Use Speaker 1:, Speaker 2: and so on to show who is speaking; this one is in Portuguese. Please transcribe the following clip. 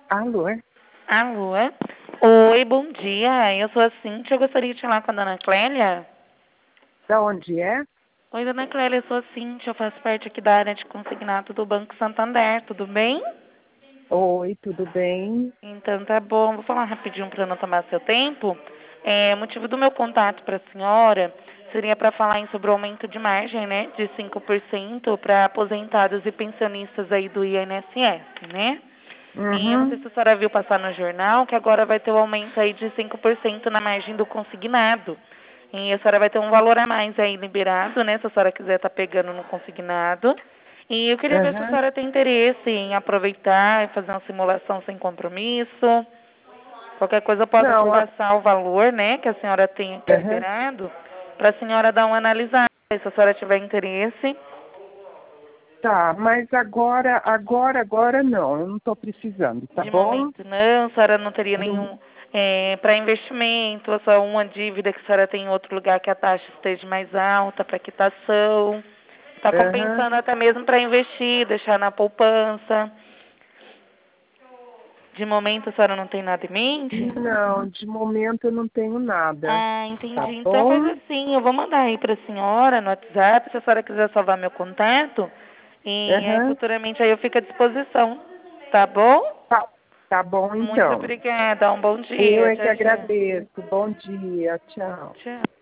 Speaker 1: Alô?
Speaker 2: Alô? Oi, bom dia. Eu sou a Cíntia. Eu gostaria de falar com a dona Clélia.
Speaker 1: Da onde é?
Speaker 2: Oi, dona Clélia, eu sou a Cíntia. Eu faço parte aqui da área de consignado do Banco Santander. Tudo bem?
Speaker 1: Oi, tudo bem?
Speaker 2: Então tá bom. Vou falar rapidinho para não tomar seu tempo. O motivo do meu contato para a senhora seria para falar sobre o aumento de margem, né? De 5% para aposentados e pensionistas aí do INSS, né? E eu não sei
Speaker 1: Uhum.
Speaker 2: se a senhora viu passar no jornal que agora vai ter um aumento aí de 5% na margem do consignado. E a senhora vai ter um valor a mais aí liberado, né? Se a senhora quiser estar pegando no consignado. E eu queria ver se a
Speaker 1: Uhum.
Speaker 2: senhora tem interesse em aproveitar e fazer uma simulação sem compromisso. Qualquer coisa eu posso te
Speaker 1: Não,
Speaker 2: passar o valor, né? Que a senhora tem aqui
Speaker 1: uhum.
Speaker 2: liberado. Para a senhora dar uma analisada. Se a senhora tiver interesse.
Speaker 1: Tá, mas agora não, eu não estou precisando, tá
Speaker 2: De
Speaker 1: bom?
Speaker 2: momento não, a senhora não teria
Speaker 1: Não.
Speaker 2: nenhum para investimento, ou só uma dívida que a senhora tem em outro lugar que a taxa esteja mais alta para quitação. Está
Speaker 1: Uhum.
Speaker 2: compensando até mesmo para investir, deixar na poupança. De momento a senhora não tem nada em mente?
Speaker 1: Não, de momento eu não tenho nada,
Speaker 2: Ah,
Speaker 1: tá
Speaker 2: entendi. Então faz
Speaker 1: bom?
Speaker 2: assim, eu vou mandar aí para a senhora no WhatsApp, se a senhora quiser salvar meu contato, e aí
Speaker 1: Uhum.
Speaker 2: futuramente aí eu fico à disposição, tá bom?
Speaker 1: Tá, tá bom
Speaker 2: Muito
Speaker 1: então.
Speaker 2: obrigada, um bom
Speaker 1: Eu
Speaker 2: dia.
Speaker 1: é que
Speaker 2: Tchau, tchau.
Speaker 1: agradeço. Bom dia, tchau.
Speaker 2: Tchau.